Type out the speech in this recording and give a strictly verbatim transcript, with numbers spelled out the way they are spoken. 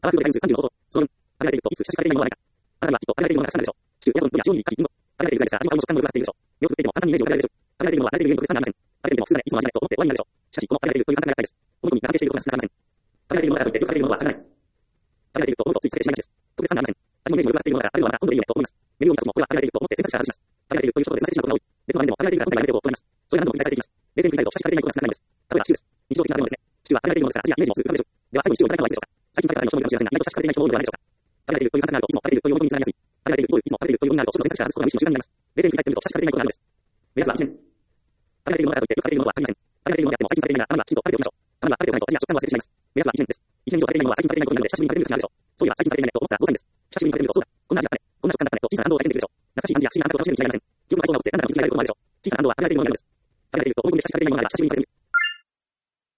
アラフード回数さんじゅうのこと。その分、食べられているといつ差し掛けていないものはないか。あなたはきっと食べられているものがたくさんあるでしょう。地球、エアコン、分や塩にカキ、リンゴ。食べられているぐらいですから、味も感も食感も良くなっているでしょう。目をつぶっていても簡単にイメージを変えられるでしょう。食べられているものは慣れているゆえに特別なのではありません。食べていても普通ならいつも味ないと思って終わりになるでしょう。しかし、この食べられているという感覚がやりたいです。お肉に長けしていることが少なくありません。食べられているものだからといってよく食べれるものは食べられない。食べられていると思うとつい避けてしまいがちです。特別なのではありません。味もイメージも良くなっているものだから、あるいはまだ温度でいいよねと思います。メニューを見たともこれは食べられていると思って選択肢から外します。食べられているということで選択肢なことが多い。別の場面でも食べられているから本来やめておこうとなります。それが何度も繰り返されていきます。冷静に振り返ると差し掛けていないことが少なくなるんです。例えばシチューです。日常的な食べ物ですね。シチューは食べられているものですから味やイメージもすぐ浮かぶでしょう。では最後にシチューをいただくのはいいでしょうか。最近食べた人もいるかもしれませんが、意外と差し掛けていない人も多いのではないでしょうか。食べられているという感覚があるといつも食べているという思い込みにつながりやすい。食べられているイコールいつも食べているという思いになるとその選択肢から外すことが無視の習慣になります。冷静に振り返ってみると差し掛けていないことがあるんです。目安はいちねん。食べられているものだからといってよく食べれるものはありません。食べられているものであっても最近食べていないならたまにはきちんと食べておきましょう。たまには食べておかないと味や食感を忘れてしまいます。目安はいちねんです。いちねん以上食べていないものは最近食べていないことになるので久しぶりに食べてみる価値があるでしょう。そういえば最近食べていないと思ったらごさいです。久しぶりに食べてみるとそうだ。こんな味だったね。こんな食感だったねと小さな感動が体験できるでしょう。懐かしい感じや不思議な感覚を楽しめるに違いありません。記憶がそうなのってなんだか気づきられることもあるでしょう。小さな感動は食べられているものになるんです。食べられていると思い込みで久しぶりに食べていないものなら久しぶりに食べてみる